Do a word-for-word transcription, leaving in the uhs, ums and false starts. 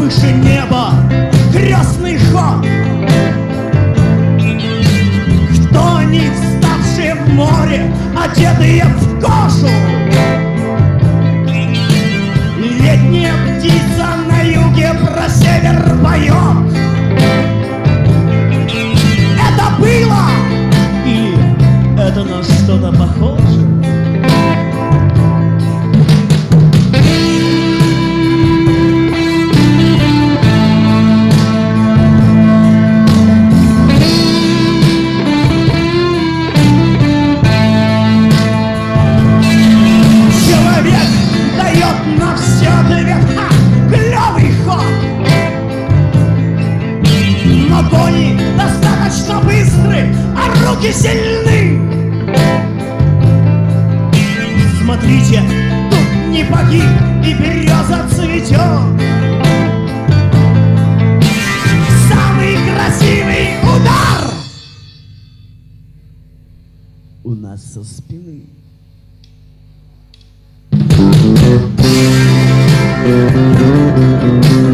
выше неба крестный ход. Кто они, вставшие в море, одетые в кожу? Летняя птица на юге про север поет. Это было или это на что-то похоже? Достаточно быстры, а руки сильны. Смотрите, тут не погиб и береза цветет. Самый красивый удар у нас со спины. Thank you.